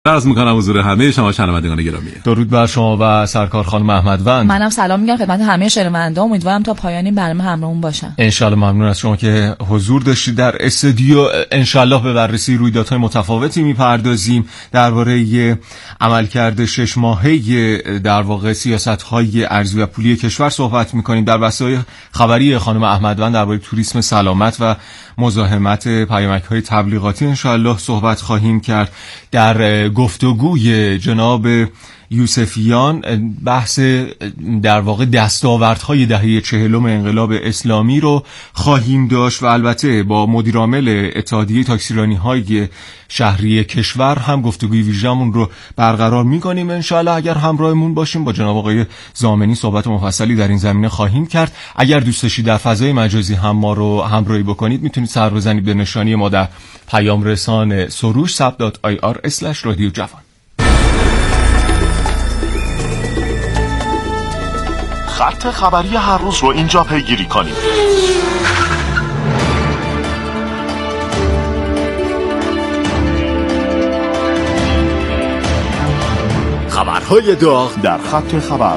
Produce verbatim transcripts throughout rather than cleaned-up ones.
عرض میکنم حضور همه شما شنوندگان گرامی. درود بر شما و سرکار خانم احمدوند. منم سلام میگم خدمت همه شنوندگان، امیدوارم تا پایان این برنامه همراهمون باشن. ان شاء الله. ممنون از شما که حضور داشتید در استودیو. ان شاء الله به بررسی رویدادهای متفاوتی میپردازیم درباره عملکرد شش ماهه در واقع سیاست‌های ارزی و پولی کشور صحبت میکنیم. در بحث‌های خبری خانم احمدوند درباره توریسم سلامت و مزاحمت پیامک‌های تبلیغاتی ان شاء الله صحبت خواهیم کرد. در گفتگوی جناب یوسفیان بحث در واقع دستاوردهای دهه چهلم انقلاب اسلامی رو خواهیم داشت و البته با مدیرعامل اتحادیه تاکسیرانی‌های شهری کشور هم گفتگوی ویژه‌مون رو برقرار می‌کنیم ان شاء الله. اگر همراهمون باشیم با جناب آقای ضامنی صحبت مفصلی در این زمینه خواهیم کرد. اگر دوست داشتید در فضای مجازی هم ما رو همراهی بکنید میتونید سر بزنید به نشانی ما در پیام رسان سروش ساب دات آی آر اسلش رادیو جوان. خط خبری هر روز رو اینجا پیگیری کنید. خبرهای داغ در خط خبر.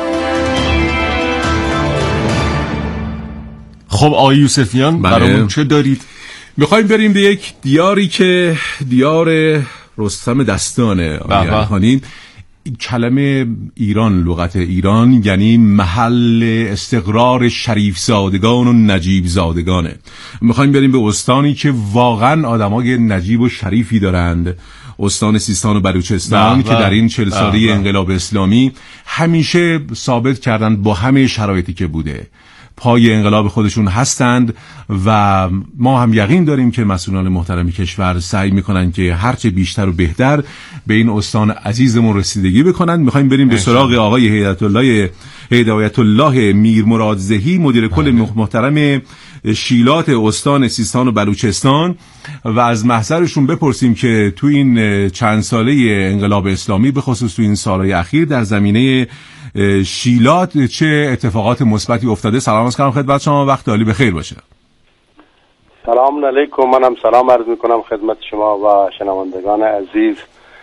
خب آقای یوسفیان برامون چه دارید؟ میخوایم بریم به یک دیاری که دیار رستم دستانه. آقای علیخانی، کلمه ایران، لغت ایران یعنی محل استقرار شریف زادگان و نجیب زادگانه. میخوایم بریم به استانی که واقعا آدمای نجیب و شریفی دارند، استان سیستان و بلوچستان که در این چهل ساله انقلاب اسلامی همیشه ثابت کردند با همه شرایطی که بوده پای انقلاب خودشون هستند و ما هم یقین داریم که مسئولان محترم کشور سعی میکنن که هرچه بیشتر و بهتر به این استان عزیزمون رسیدگی بکنن. میخوایم بریم به سراغ آقای هدایت الله هدایت الله میر مرادزهی، مدیر کل محترم شیلات استان سیستان و بلوچستان، و از محضرشون بپرسیم که تو این چند ساله انقلاب اسلامی به خصوص تو این سالهای اخیر در زمینه شیلات چه اتفاقات مثبتی افتاده. سلام عرض می‌کنم خدمت شما، وقت عالی بخیر باشه. سلام علیکم، منم سلام عرض میکنم خدمت شما و شنوندگان عزیز.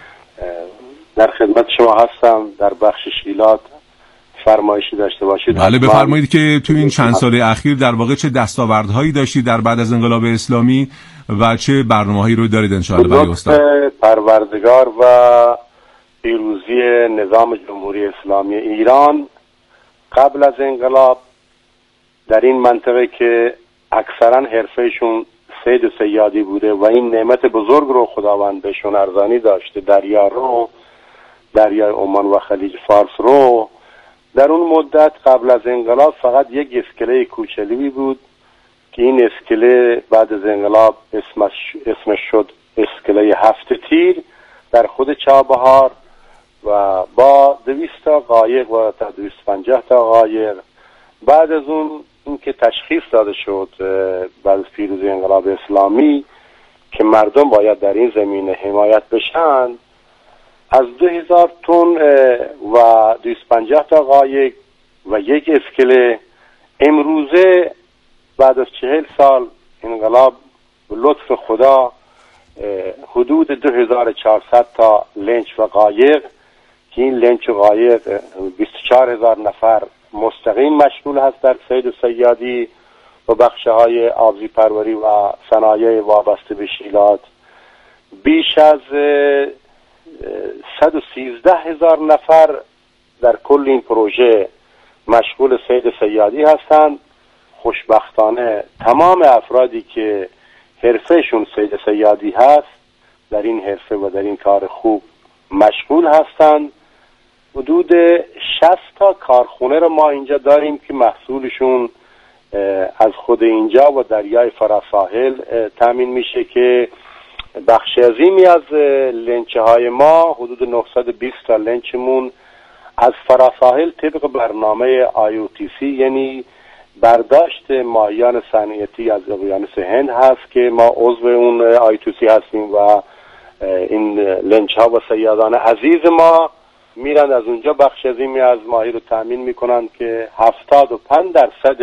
در خدمت شما هستم. در بخش شیلات فرمایشی داشته باشید؟ بله بفرمایید که تو این چند سال اخیر در واقع چه دستاوردهایی داشتید در بعد از انقلاب اسلامی و چه برنامه‌هایی رو دارید ان شاء الله برای استان؟ پروردگار و پیروزی نظام جمهوری اسلامی ایران قبل از انقلاب در این منطقه که اکثرا حرفهشون صید و صیادی بوده و این نعمت بزرگ رو خداوند بهشون ارزانی داشته، دریا رو، دریای عمان و خلیج فارس رو، در اون مدت قبل از انقلاب فقط یک اسکله کوچولی بود که این اسکله بعد از انقلاب اسمش, اسمش شد اسکله هفت تیر در خود چابهار و با دویست تا قایق و تا دویست و پنجاه تا قایق. بعد از اون اینکه تشخیص داده شد بعد از پیروزی انقلاب اسلامی که مردم باید در این زمینه حمایت بشن، از دو هزار تن و دویست و پنجاه تا قایق و یک اسکله امروزه بعد از چهل سال انقلاب به لطف خدا حدود دو هزار و چهارصد تا لنچ و قایق که این لنچ و قایق بیست و چهار هزار نفر مستقیم مشغول هست در صید و صیادی و بخش‌های آبزی پروری و صنایع وابسته به شیلات. بیش از صد و سیزده هزار نفر در کل این پروژه مشغول صید و صیادی هستند. خوشبختانه تمام افرادی که حرفهشون صید و صیادی هست در این حرفه و در این کار خوب مشغول هستند. حدود شصت تا کارخونه رو ما اینجا داریم که محصولشون از خود اینجا و دریای فراساحل تامین میشه که بخش عظیمی از لنچه های ما حدود نهصد و بیست تا لنچمون از فراساحل طبق برنامه آی او تی سی یعنی برداشت ماهیان صنعتی از اقیانوس هند هست که ما عضو اون آی او تی سی هستیم و این لنچه ها و صیادان عزیز ما میرن از اونجا بخش عظیمی از ماهی رو تامین میکنن که هفتاد و پنج درصد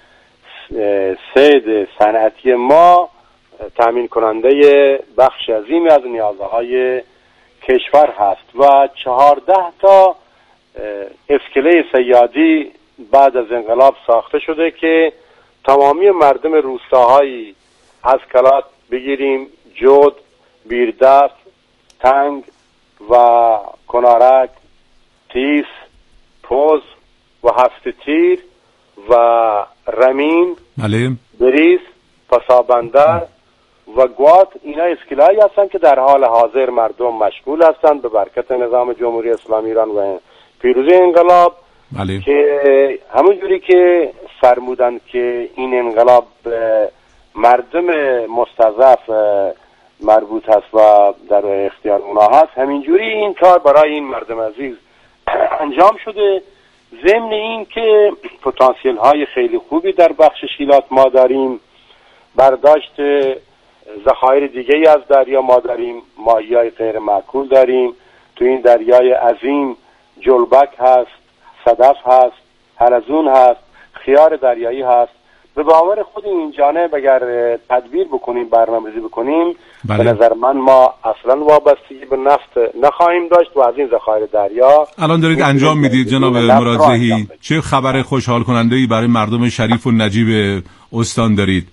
صید صنعتی ما تامین کننده بخش عظیمی از نیازهای کشور هست و چهارده تا اسکله صیادی بعد از انقلاب ساخته شده که تمامی مردم روستاهایی از کلات بگیریم، جود، بیردست، تنگ و کنارک، تیس، پوز و هفت تیر و رمین، بله، بریز، پسابندر و گوات، اینا اسکلایی هستند که در حال حاضر مردم مشغول هستند به برکت نظام جمهوری اسلامی ایران و پیروزی انقلاب. بله. که همونجوری که فرمودند که این انقلاب مردم مستضعف مربوط هست و در اختیار اونا هست، همینجوری این کار برای این مردم عزیز انجام شده. ضمن این که پتانسیل های خیلی خوبی در بخش شیلات ما داریم، برداشت ذخایر دیگه ای از دریا ما داریم، ماهی‌های غیر معقول داریم، تو این دریای عظیم جلبک هست، صدف هست، حلزون هست، خیار دریایی هست. به باور خود این جانب اگر تدبیر بکنیم، برنامه‌ریزی بکنیم، بله. به نظر من ما اصلا وابستگی به نفت نخواهیم داشت و از این ذخایر دریا الان دارید انجام میدید. جناب مراد زهی، چه خبر خوشحال کننده‌ای برای مردم شریف و نجیب استان دارید؟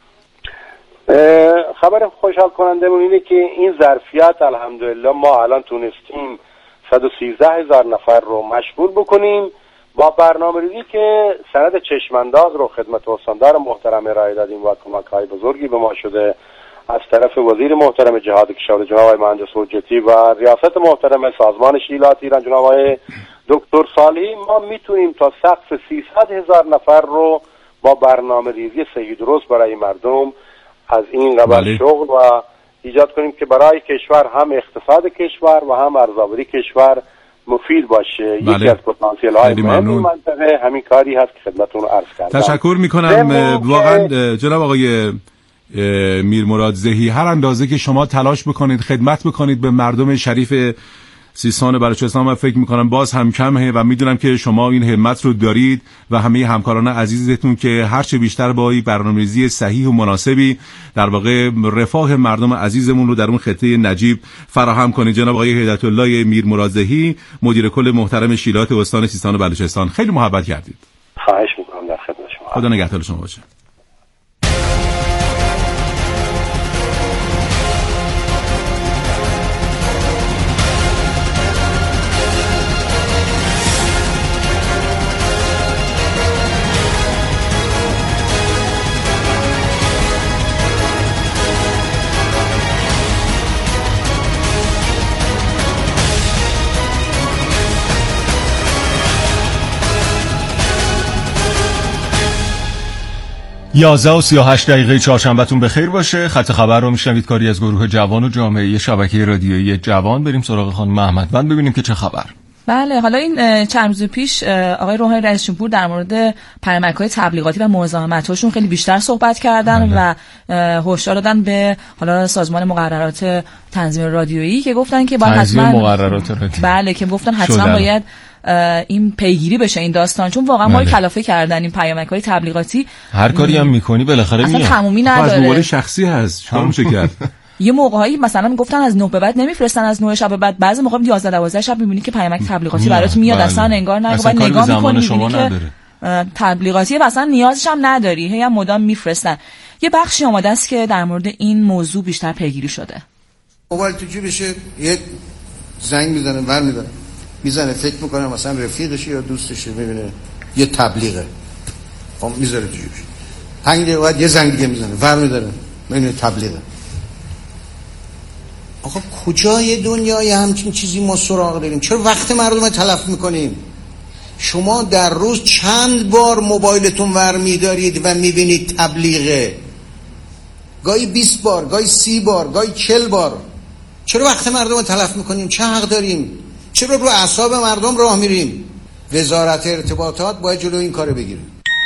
خبر خوشحال کننده مون اینه که این ظرفیت الحمدلله ما الان تونستیم صد و سیزده هزار نفر رو مشغول بکنیم با برنامه ریزی که سند چشمانداز رو خدمت استاندار محترم ارائه دادیم و کمک‌های بزرگی به ما شده از طرف وزیر محترم جهاد کشاورزی جناب آقای مهندس حجتی و ریاست محترم سازمان شیلات ایران جناب آقای دکتر صالحی. ما میتونیم تا سقف سیصد هزار نفر رو با برنامه ریزی صحیح درست برای مردم از این قبل بله. شغل و ایجاد کنیم که برای کشور هم اقتصاد کشور و هم ارزآوری کشور مفید باشه. بله. یکی از پتانسیل های مهم این منطقه همین کاری هست که خدمتتون رو عرض کردم. تشکر میکنم واقعا جناب آقای میر مراد زهی. هر اندازه که شما تلاش بکنید خدمت بکنید به مردم شریف سیستان بلوچستان، من فکر میکنم باز هم کمه و میدونم که شما این همت رو دارید و همه همکاران عزیزتون که هرچه بیشتر با این برنامه‌ریزی صحیح و مناسبی در واقع رفاه مردم عزیزمون رو در اون خطه نجیب فراهم کنید. جناب آقای هدایت الله میر مراد زهی، مدیر کل محترم شیلات استان سیستان و بلوچستان، خیلی محبت کردید. خواهش میکنم، در خدمت شما. خدا نگهدار شما باشه. یازده و سی و هشت دقیقه چهارشنبهتون بخیر باشه. خط خبر رو میشنوید کاری از گروه جوان و جامعه شبکه رادیویی جوان. بریم سراغ خانم احمدوند ببینیم که چه خبر. بله، حالا این چند روز پیش آقای روحانی رئیس جمهور در مورد پیامک‌های تبلیغاتی و مزاحمت‌هاشون خیلی بیشتر صحبت کردن بله. و هشدار دادن به حالا سازمان مقررات تنظیم رادیویی که گفتن که باید حتما مقررات رادیویی بله که گفتن حتما شدن. باید این پیگیری بشه این داستان، چون واقعا ما کلافه کردن این پیامک‌های تبلیغاتی. هر کاری هم می‌کنی بالاخره میاد، اصلا تمومی نداره، از موارد شخصی هست. چطور میشه کرد؟ یه موقعی مثلا میگفتن از نه به بعد نمیفرستن، از نه شب به بعد، بعضی موقع یازده دوازده شب میبینی که پیامک تبلیغاتی برات میاد. بله. اصلا انگار نه، باید نگاه می‌کنی میبینی که تبلیغاتی اصلا نیازش هم نداری، هی هم مدام میفرستن. یه بخشی آماده است که در مورد این موضوع بیشتر پیگیری شده. موبایل تو جیبشه، یه زنگ میزنه، ور میداره، میزنه، فکر میکنه مثلا رفیقشه یا دوستشه، میبینه یه تبلیغه، خب میذاره تو جیبش. پنج دقیقه بعد یه زنگ دیگه میزنه، ور میداره، میبینه تبلیغه. آقا کجای دنیای همچین چیزی ما سراغ داریم؟ چرا وقت مردم رو تلف میکنیم؟ شما در روز چند بار موبایلتون ور میدارید و میبینید تبلیغه؟ گاهی بیست بار، گاهی سی بار، گاهی چل بار. چرا وقت مردم رو تلف میکنیم؟ چه حق داریم؟ چرا رو اعصاب مردم راه میریم؟ وزارت ارتباطات باید جلو این کارو بگیره.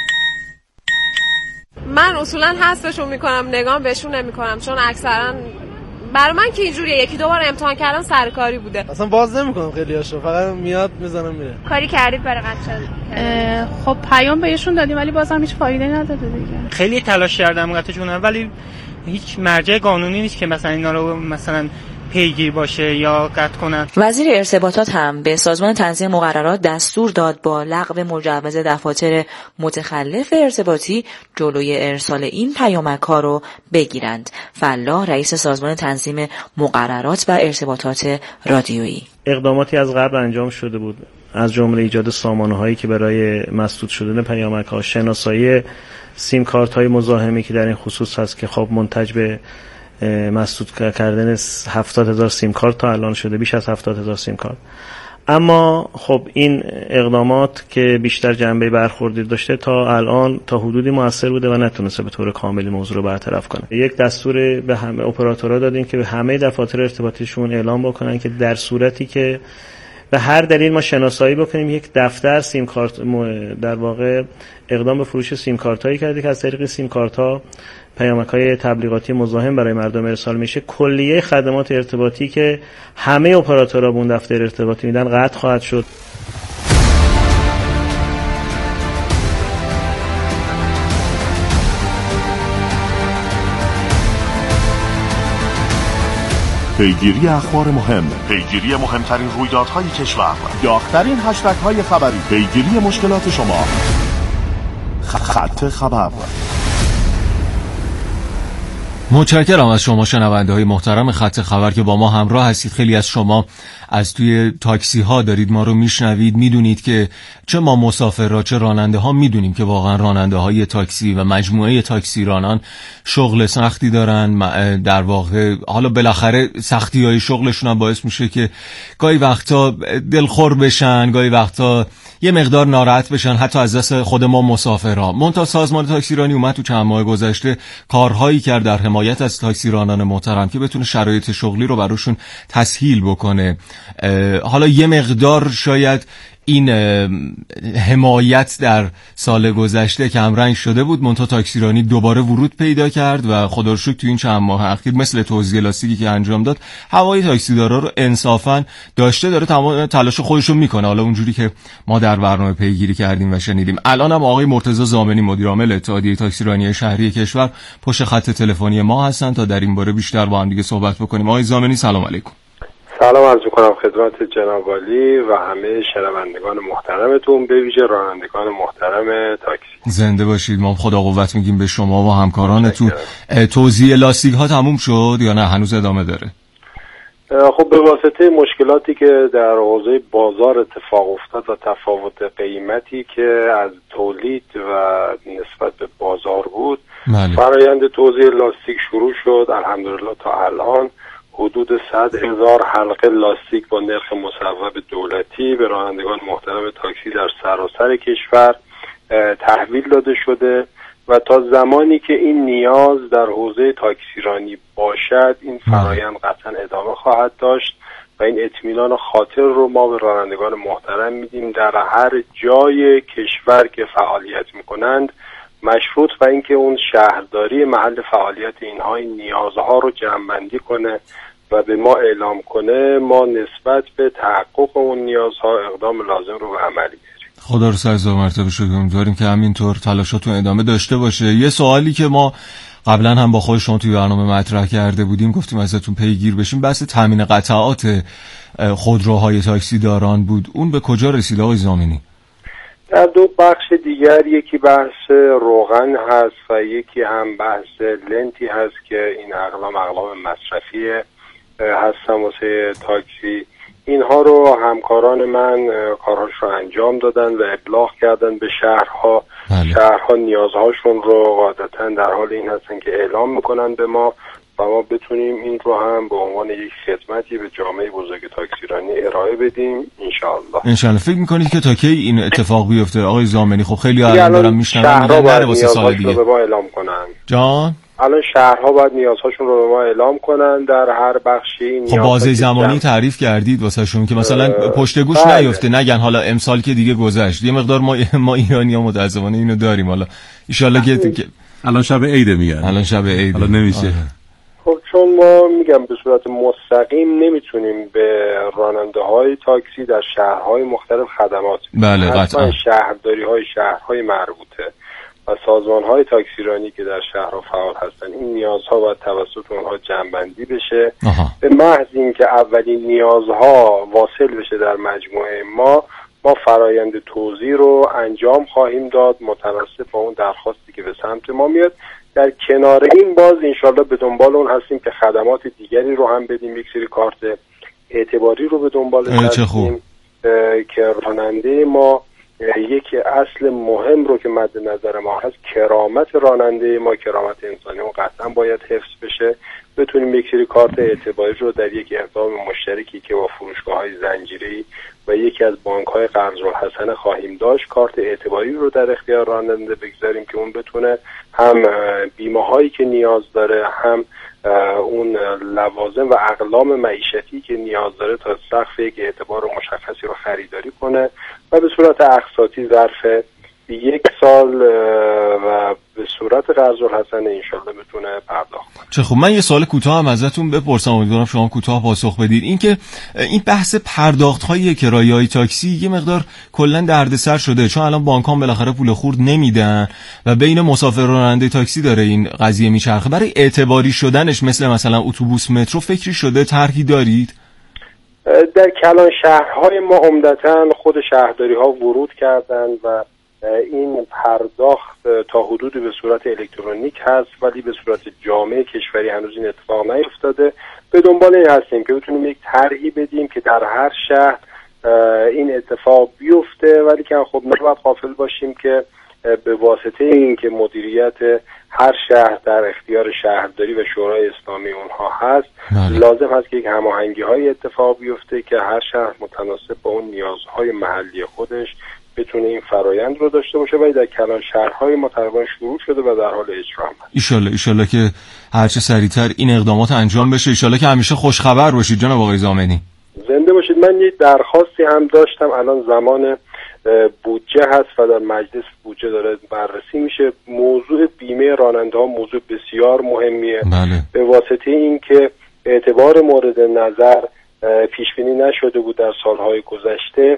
من اصولا حذفشون میکنم، نگاه بهشون نمیکنم، چون اکثرا برای من که اینجوریه، یکی دو بار امتحان کردم سرکاری بوده، اصلا باز نمیکنم خیلیاشو، فقط میاد میزنم میره. کاری کردید برای قطع؟ خب پیام بهشون دادیم ولی بازم هیچ فایده نداده دیگه. خیلی تلاش کردم قطع جونم ولی هیچ مرجع قانونی نیست که مثلا اینا رو مثلا پیگیر باشه یا قطع کنن. وزیر ارتباطات هم به سازمان تنظیم مقررات دستور داد با لغو مجوز دفاتر متخلف ارتباطی جلوی ارسال این پیامک‌ها رو بگیرند. فلاح رئیس سازمان تنظیم مقررات و ارتباطات رادیویی: اقداماتی از قبل انجام شده بود، از جمله ایجاد سامانه‌هایی که برای مسدود شدن پیامک‌ها، شناسایی سیم کارت های مزاحمی که در این خصوص هست که خب منتج به مسدود کردن هفتاد هزار سیم کارت تا الان شده، بیش از هفتاد هزار سیم کارت. اما خب این اقدامات که بیشتر جنبه برخوردی داشته تا الان تا حدودی موثر بوده و نتونسته به طور کاملی موضوع رو برطرف کنه. یک دستور به همه اپراتورها دادیم که به همه دفاتر ارتباطیشون اعلام بکنن که در صورتی که به هر دلیل ما شناسایی بکنیم یک دفتر سیم کارت در واقع اقدام به فروش سیم کارت هایی کرده که از طریق سیم کارت ها پیامک های تبلیغاتی مزاحم برای مردم ارسال میشه. کلیه خدمات ارتباطی که همه اپراتورها به اون دفتر ارتباطی میدن قطع خواهد شد. پیگیری اخبار مهم، پیگیری مهمترین رویدادهای کشور، داغ‌ترین هشتگ‌های خبری، پیگیری مشکلات شما. خط خبر. متشکرم از شما شنونده های محترم خط خبر که با ما همراه هستید. خیلی از شما از توی تاکسی ها دارید ما رو میشنوید، میدونید که چه ما مسافرها چه راننده ها میدونیم که واقعا راننده های تاکسی و مجموعه تاکسی رانان شغل سختی دارن. در واقع حالا بالاخره سختی های شغلشون هم باعث میشه که گاهی وقتا دلخور بشن، گاهی وقتا یه مقدار ناراحت بشن، حتی از دست خود ما مسافرها. منتها سازمان تاکسیرانی اومد تو چند ماه گذشته کارهایی کرد در حمایت از تاکسیرانان محترم که بتونه شرایط شغلی رو براشون تسهیل بکنه. حالا یه مقدار شاید این حمایت در سال گذشته کمرنگ شده بود، منتها تاکسیرانی دوباره ورود پیدا کرد و خدا رو شکر تو این چند ماه اخیر مثل توزیع لاستیکی که انجام داد هوای تاکسیدارا رو انصافا داشته، داره تمام تلاش خودش رو میکنه. حالا اونجوری که ما در برنامه پیگیری کردیم و شنیدیم. الان هم آقای مرتضی زامنی مدیر عامل اتحادیه تاکسیرانی شهری کشور پشت خط تلفنی ما هستن تا در این باره بیشتر با هم دیگه صحبت بکنیم. آقای زامنی سلام علیکم. سلام عرض می‌کنم خدمت جناب عالی و همه شنوندگان محترمتون، به ویژه رانندگان محترم تاکسی. زنده باشید. ما خدا قوت میگیم به شما و همکارانتون. توزیع لاستیک ها تموم شد یا نه هنوز ادامه داره؟ خب به واسطه مشکلاتی که در حوزه بازار اتفاق افتاد و تفاوت قیمتی که از تولید و نسبت به بازار بود، بله. فرایند توزیع لاستیک شروع شد. الحمدلله تا الان حدود صد هزار حلقه لاستیک با نرخ مصوب دولتی به رانندگان محترم تاکسی در سراسر کشور تحویل داده شده و تا زمانی که این نیاز در حوزه تاکسیرانی باشد این فرایند قطعا ادامه خواهد داشت و این اطمینان خاطر رو ما به رانندگان محترم میدیم در هر جای کشور که فعالیت میکنند، مشروط و اینکه اون شهرداری محل فعالیت اینها این نیازها رو جمع‌بندی کنه و به ما اعلام کنه، ما نسبت به تحقق اون نیازها اقدام لازم رو به عملی بیاریم. خدا رو سر هزار مرتبه شکر. امیدواریم که همینطور تلاشاتون ادامه داشته باشه. یه سوالی که ما قبلا هم با خود شما توی برنامه مطرح کرده بودیم، گفتیم ازتون پیگیر بشیم، بحث تامین قطعات خودروهای تاکسی داران بود. اون به کجا رسید آقای زامنی؟ در دو بخش دیگر، یکی بحث روغن هست و یکی هم بحث لنتی هست که این اقلام اقلام مصرفی هستن واسه تاکسی. اینها رو همکاران من کارهاش رو انجام دادن و ابلاغ کردن به شهرها. بله. شهرها نیازهاشون رو قاعدتا در حال این هستن که اعلام میکنن به ما و ما بتونیم این رو هم به عنوان یک خدمتی به جامعه بزرگ تاکسیرانی ارائه بدیم انشاءالله. انشاءالله. فکر میکنید که تا کی این اتفاق بیفته آقای زامنی؟ خب خیلی الان دارم میشنوم میگن نره واسه سال دیگه. به ما اعلام کنن. جان الان شهرها باید نیازهاشون رو به ما اعلام کنن در هر بخشی. خب بازه زمانی تعریف کردید واسه شون که مثلا پشت گوش بله. نیفته، نگن حالا امسال که دیگه گذشت. یه مقدار ما ما ایرانی‌ها متأسفانه اینو داریم. حالا ان شاءالله که الان شب عید میگن. الان شب عید. حالا نمیشه. آه. خب چون ما میگم به صورت مستقیم نمیتونیم به راننده های تاکسی در شهرهای مختلف خدمات بله قطعا شهرداری های شهرهای مربوطه و سازمان‌های تاکسیرانی که در شهرها فعال هستند این نیازها باید توسط اونها جمع‌بندی بشه. آها. به محض اینکه اولین نیازها واصل بشه در مجموعه ما ما فرایند توزیع رو انجام خواهیم داد متناسب با اون درخواستی که به سمت ما میاد. در کنار این باز انشالله به دنبال اون هستیم که خدمات دیگری رو هم بدیم. یک سری کارت اعتباری رو به دنبال هستیم که راننده ما یک اصل مهم رو که مد نظر ما هست کرامت راننده ما، کرامت انسانی اون قطعا باید حفظ بشه. بتونیم یک سری کارت اعتباری رو در یک اقدام مشترکی که با فروشگاه‌های زنجیره‌ای و یکی از بانک‌های قرض‌الحسنه خواهیم داشت کارت اعتباری رو در اختیار راننده بگذاریم که اون بتونه هم بیمه‌هایی که نیاز داره هم اون لوازم و اقلام معیشتی که نیاز داره تا سقف یک اعتبار مشخصی رو خریداری کنه و به صورت اقساطی ظرف یک سال و به صورت قرض‌الحسنه انشالله بتونه پرداخت کنه. چه خوب. من یه سوال کوتاه هم ازتون بپرسم، امیدوارم شما کوتاه پاسخ بدید. این که این بحث پرداخت‌های کرایه‌های تاکسی یه مقدار کلا دردسر شده، چون الان بانک‌ها بالاخره پول خورد نمیدن و بین مسافر و راننده تاکسی داره این قضیه میچرخه. برای اعتباری شدنش مثل مثلا اتوبوس مترو فکری شده، طرحی دارید؟ در کلان شهرهای ما عمدتاً خود شهرداری‌ها ورود کردن و این پرداخت تا حدودی به صورت الکترونیک هست ولی به صورت جامع کشوری هنوز این اتفاق نیفتاده. به دنبال این هستیم که بتونیم یک طرحی بدیم که در هر شهر این اتفاق بیفته، ولی که خب نباید غافل باشیم که به واسطه این که مدیریت هر شهر در اختیار شهرداری و شورای اسلامی اونها هست بله. لازم هست که یک هماهنگی‌های اتفاق بیفته که هر شهر متناسب با اون نیازهای محلی خودش بتونه این فرایند رو داشته باشه. ولی در کلان شهرهای ما تقریبا شروع شده و در حال اجرا هست. ان شاءالله ان شاءالله که هر چه سریعتر این اقدامات انجام بشه. ان شاءالله که همیشه خوش خبر باشید جناب آقای ضامنی. زنده باشید. من یک درخواستی هم داشتم. الان زمان بودجه هست و در مجلس بودجه داره بررسی میشه. موضوع بیمه راننده ها موضوع بسیار مهمیه. بله. به واسطه اینکه اعتبار مورد نظر پیش بینی نشده بود در سالهای گذشته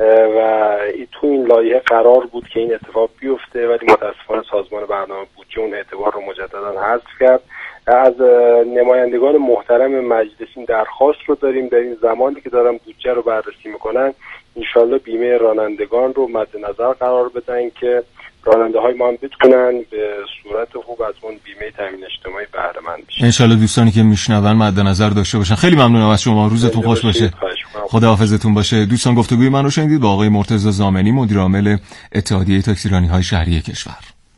و تو این لایحه قرار بود که این اتفاق بیفته، ولی متاسفانه سازمان برنامه بودجه اون اعتبار رو مجددا حذف کرد. از نمایندگان محترم مجلس این درخواست رو داریم در این زمانی که دارن بودجه رو بررسی میکنن انشالله بیمه رانندگان رو مد نظر قرار بدن که راننده های ما هم بتونن به صورت خوب از اون بیمه تامین اجتماعی بهره مند بشن. انشالله دوستانی که میشنون مد نظر داشته باشن. خیلی ممنونم از شما. روزتون خوش باشه. خداحافظتون باشه. دوستان گفتگوی من رو شنیدید با آقای مرتضی ضامنی، مدیر عامل اتحادیه تاکسیرانی‌های شهری کشور.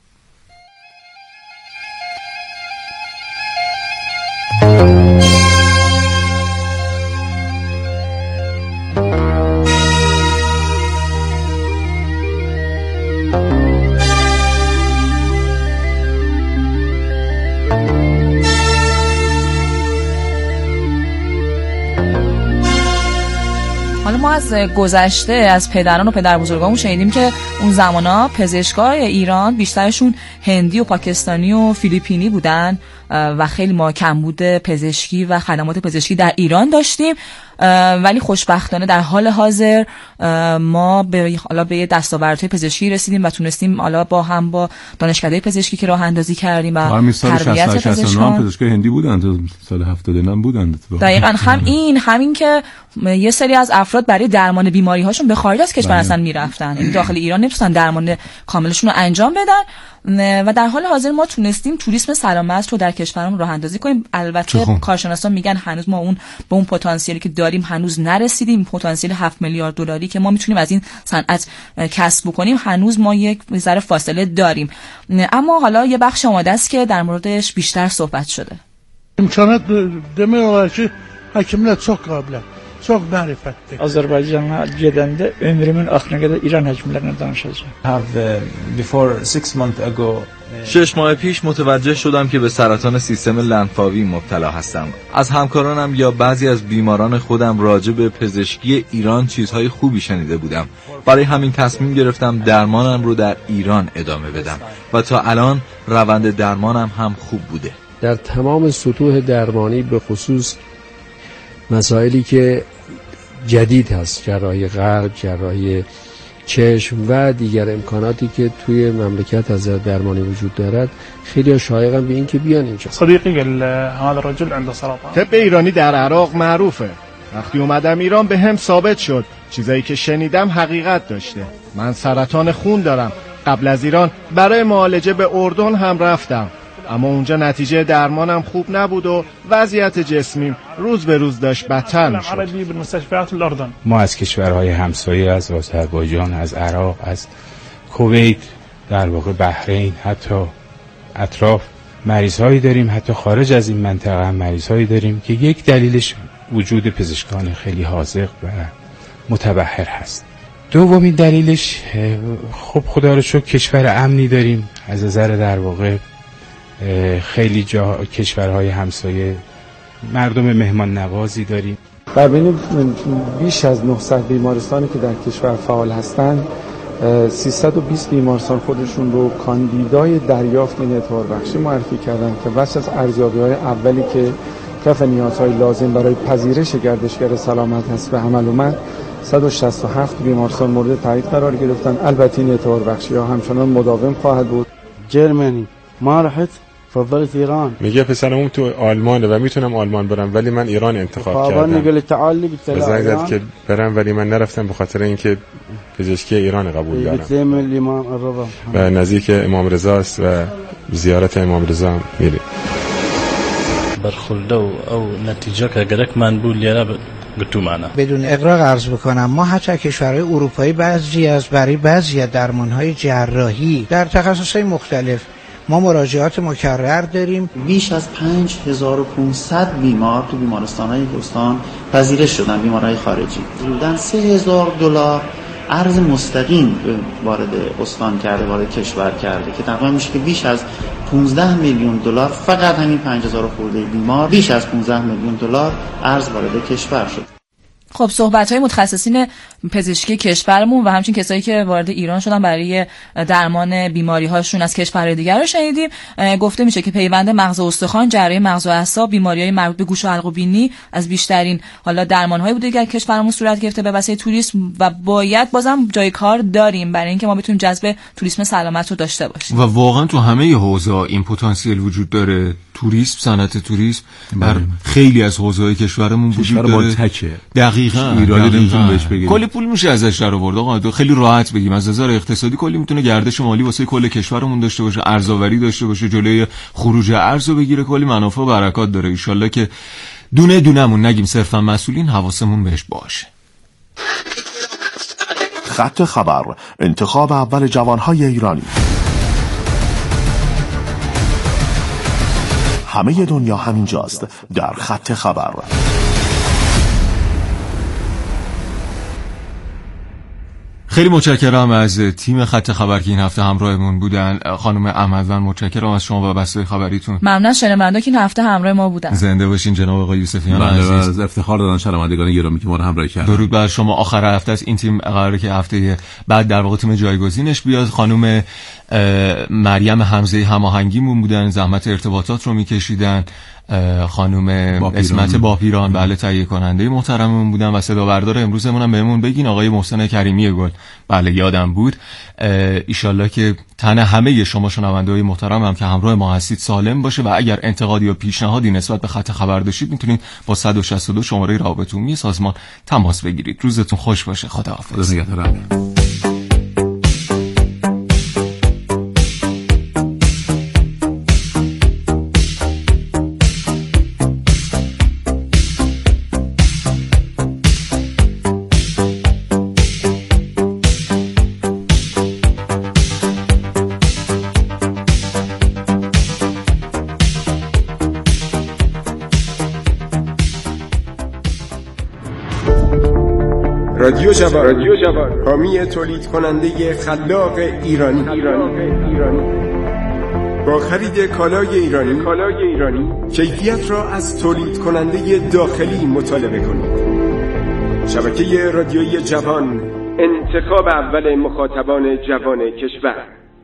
از گذشته از پدران و پدر بزرگامون شنیدیم که اون زمانا پزشکای ایران بیشترشون هندی و پاکستانی و فیلیپینی بودن و خیلی ما کمبود پزشکی و خدمات پزشکی در ایران داشتیم، ولی خوشبختانه در حال حاضر ما به حالا به دستاوردهای پزشکی رسیدیم و تونستیم حالا با هم با دانشکده پزشکی که راه اندازی کردیم و تربیت پزشکان پزشکای هندی بودن تا سال هفتاد و نه بودن. دقیقاً هم این همین که یه سری از افراد برای درمان بیماری هاشون به خارج از کشور اصلا میرفتن، یعنی داخل ایران نمیتونن درمان کاملشون رو انجام بدن و در حال حاضر ما تونستیم توریسم سلامت رو در کشورمون راه اندازی کنیم. البته کارشناسان میگن هنوز ما اون به اون پتانسیلی که داریم هنوز نرسیدیم. پتانسیل هفت میلیارد دلاری که ما میتونیم از این صنعت کسب بکنیم هنوز ما یک ذره فاصله داریم، اما حالا یه بخش آماده است که در موردش بیشتر صحبت شده. امکانات demək olar ki, həkimlər çox qabillər, çox mərifətli. Azərbaycana gedəndə ömrümün axırına qədər İran həkimlərinə danışacağam. Have before six months ago شش ماه پیش متوجه شدم که به سرطان سیستم لنفاوی مبتلا هستم. از همکارانم یا بعضی از بیماران خودم راجع به پزشکی ایران چیزهای خوبی شنیده بودم. برای همین تصمیم گرفتم درمانم رو در ایران ادامه بدم و تا الان روند درمانم هم خوب بوده. در تمام سطوح درمانی به خصوص مسائلی که جدید هست، جراحی قلب، جراحی چشم و دیگر امکاناتی که توی مملکت از درمانی وجود دارد خیلی شایقن به این که بیان اینجا. صدیقی قال هذا الرجل عنده سرطان. طب ایرانی در عراق معروفه. وقتی اومدم ایران به هم ثابت شد چیزایی که شنیدم حقیقت داشته. من سرطان خون دارم. قبل از ایران برای معالجه به اردن هم رفتم، اما اونجا نتیجه درمانم خوب نبود و وضعیت جسمیم روز به روز داشت بدتر میشد. ما از کشورهای همسایه، از آذربایجان، از عراق، از کویت، در واقع بحرین، حتی اطراف مریض‌هایی داریم، حتی خارج از این منطقه هم مریض‌هایی داریم که یک دلیلش وجود پزشکان خیلی حاذق و متبحر هست. دومین دلیلش خب خدا رو شکر کشور امنی داریم، از نظر در واقع خیلی جا کشورهای همسایه مردم مهمان نوازی داریم. در بین بیش از نهصد بیمارستانی که در کشور فعال هستند، سیصد و بیست بیمارستان خودشون رو کاندیدای دریافت این اعتبار بخشی معرفی کردن که بس از ارزیابی‌های اولی که کف نیازهای لازم برای پذیرش گردشگر سلامت هست به عمل اومد، صد و شصت و هفت بیمارستان مورد تایید قرار گرفتن. البته این اعتبار بخشی ها همچنان مداوم خواهد بود. جرمنی ما رحت فضلت ایران. میگه پسرم تو آلمانه و میتونم آلمان برم ولی من ایران انتخاب کردم. میگه تعالی بزنگ زد که برم ولی من نرفتم به خاطر اینکه پزشکی ایران قبول دارم و نزدیک امام رضا است و زیارت امام رضا میریم. برخورده او نتیجه که گرک من بود لیره گتو معنا. بدون اغراق عرض بکنم ما حتی کشورهای اروپایی بعضی از برای بعضی از درمانهای جراحی در تخصصهای مختلف ما مراجعات مکرر داریم. بیش از پنج هزار و پانصد بیمار تو بیمارستان‌های استان پذیرش شدن، بیمارای خارجی. حدوداً سه هزار دلار ارز مستقیم وارد استان کرده، وارد کشور کرده که تقریبا میشه که بیش از پانزده میلیون دلار فقط همین پنج هزار خورده بیمار بیش از پانزده میلیون دلار ارز وارد کشور شد. خب صحبت‌های متخصصین پزشکی کشورمون و همچنین کسایی که وارد ایران شدن برای درمان بیماری‌هاشون از کشورهای دیگر رو شنیدیم. گفته میشه که پیوند مغز و استخوان، جراحی مغز و اعصاب، بیماری‌های مربوط به گوش و حلق و بینی از بیشترین حالا درمان‌هایی بوده که کشورمون صورت گرفته به واسطه توریسم و باید بازم جای کار داریم برای اینکه ما بتونیم جذب توریسم سلامت رو داشته باشیم. و واقعا تو همه حوزه‌ها این پتانسیل وجود داره. توریسم، صنعت توریسم در خیلی از حوزه‌های کشورمون وجود داره. دقیقاً ایرانی نمیتونه بهش بگیره. کلی پول میشه ازش در آورد. آقا خیلی راحت بگیم از نظر اقتصادی کلی میتونه گردش مالی واسه کل کشورمون داشته باشه، ارزآوری داشته باشه، جلوی خروج ارز رو بگیره، کلی منافع و برکات داره. ان شاءالله که دونه دونمون نگیم صرفا مسئولین، حواسمون بهش باشه. خط خبر، انتخاب اول جوانهای ایرانی. همه دنیا همینجاست در خط خبر. خیلی متشکرم از تیم خط خبر که این هفته همراهمون بودن. خانم احمدوند متشکرم از شما و بسته خبریتون. ممنون از شنونده که این هفته همراه ما بودن. زنده باشین جناب آقای یوسفیان عزیز. از افتخار دادن شنوندگان گرامی که ما رو همراهی کردن. درود بر شما. آخر هفته است این تیم قراره که هفته بعد در واقع تیم جایگزینش بیاد. خانم مریم حمزه هماهنگیمون بودن، زحمت ارتباطات رو میکشیدن. خانم اسمت باپیران بله تهیه کننده محترممون بودن و صدا بردار امروزمون هم بهمون بگین آقای محسن کریمی گل بله یادم بود. ایشالله که تن همه شما شنونده‌های محترم هم که همراه ما هستید سالم باشه و اگر انتقادی یا پیشنهادی نسبت به خط خبر داشتید میتونید با صد و شصت و دو شماره رابط عمومی سازمان تماس بگیرید. روزتون خوش باشه. خداحافظ. رادیو جوان، رادیو جوان، حامی تولید کننده خلاق ایرانی. ایرانی. با خرید کالای ایرانی، کالای ایرانی، کیفیت را از تولید کننده داخلی مطالبه کنید. شبکه رادیویی جوان، انتخاب اول مخاطبان جوان کشور.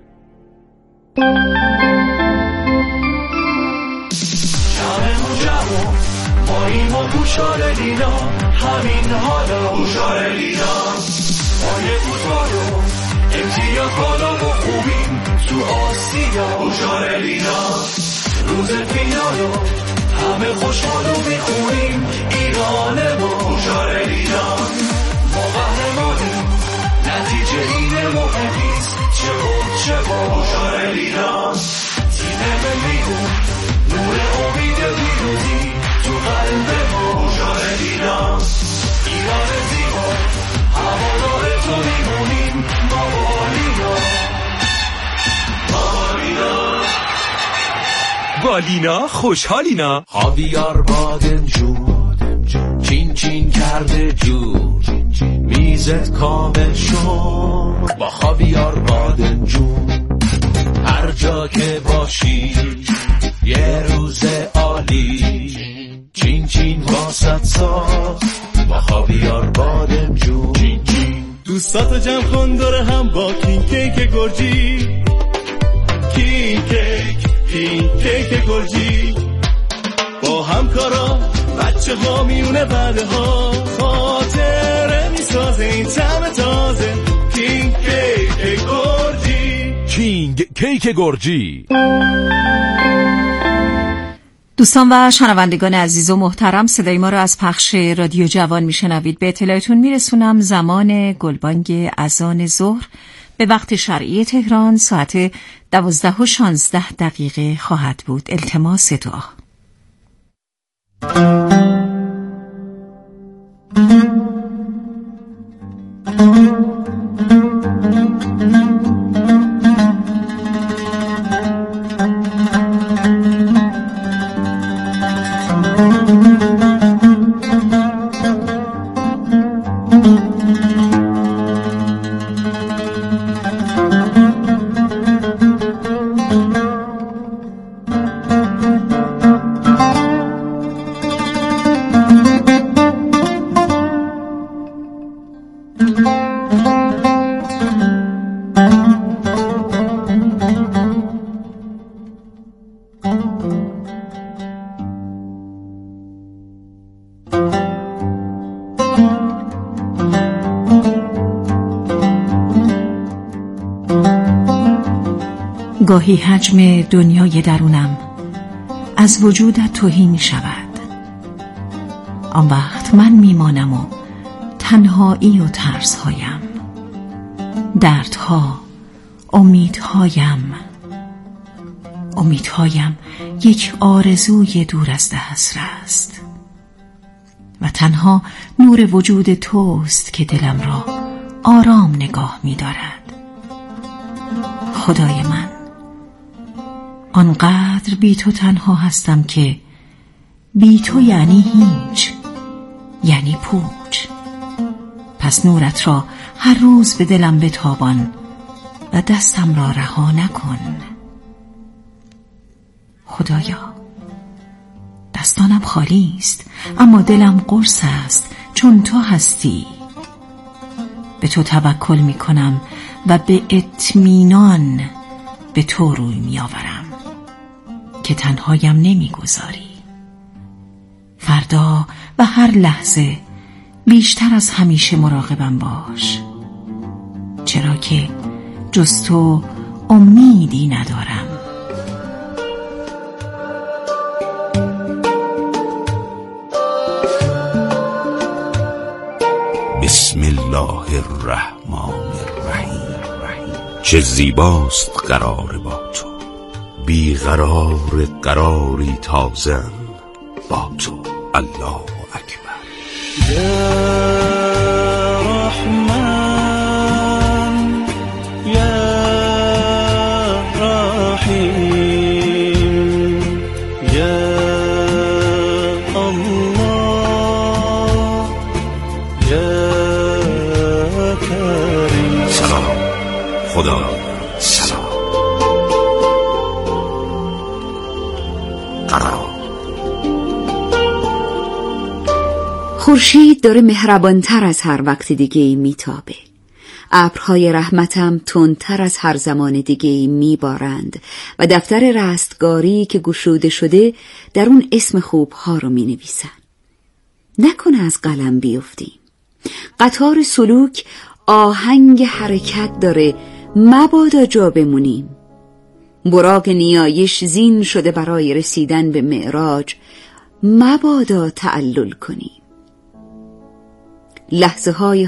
ما این و گوشار لینا همین حالا گوشار لینا ما یه بیا حالا ما خوبیم تو آسیا اوشارلینا روز فینالو همه خوشحالو میخونیم ایران ما اوشارلینا ما قهرمانیم نتیجه اینه مهم نیست چه بود چه با اوشارلینا تیم ملیمون نور امید پیروزی تو قلب ما اوشارلینا ایران زیبا هوادار تو میمونیم ماوالینا ماوالینا بالینا خوشحالینا خاویار بادمجون چین چین کرده جون میزت کامل شد با خاویار بادمجون هر جا که باشی یه روز عالی چین چین واسط ساخت با خاویار بادمجون چین چین دوستاتو جمع کن دور هم با کین کیک گرجی کین کیک کین کیک گرجی با همکارا بچه ها میونه بعده ها خاطره میسازه این طعم تازه کین کیک گرجی کینگ کیک گرجی. دوستان و شنوندگان عزیز و محترم، صدای ما را از پخش رادیو جوان میشنوید. به اطلاعتون میرسونم زمان گلبانگ اذان ظهر به وقت شرعی تهران ساعت دوازده و شانزده دقیقه خواهد بود. التماس دعا. گاهی حجم دنیای درونم از وجودت تهی می شود. آن وقت من می مانم و تنهایی و ترسهایم، دردها، امیدهایم امیدهایم یک آرزوی دور از دسترس است و تنها نور وجود توست که دلم را آرام نگاه می دارد. خدای من، آنقدر بی تو تنها هستم که بی تو یعنی هیچ، یعنی پوچ. پس نورت را هر روز به دلم بتابان و دستم را رها نکن. خدایا، دستانم خالی است اما دلم قرص است چون تو هستی. به تو توکل می کنم و به اطمینان به تو روی می آورم که تنهایم نمی گذاری. فردا و هر لحظه بیشتر از همیشه مراقبم باش، چرا که جز تو امیدی ندارم. بسم الله الرحمن الرحیم. چه زیباست قرار با تو، بی قرار قراری تازه با تو. الله اکبر. یا رحمان یا رحیم یا الله یا کریم. سلام خدا. سلام قرار. خورشید داره مهربانتر از هر وقت دیگه‌ای میتابه. ابرهای رحمتم تندتر از هر زمان دیگه‌ای میبارند و دفتر رستگاری که گشوده شده در اون اسم خوبها رو مینویسن. نکنه از قلم بیفتیم. قطار سلوک آهنگ حرکت داره مبادا جا بمونیم. براق نیایش زین شده برای رسیدن به معراج، مبادا تعلل کنیم. لحظه های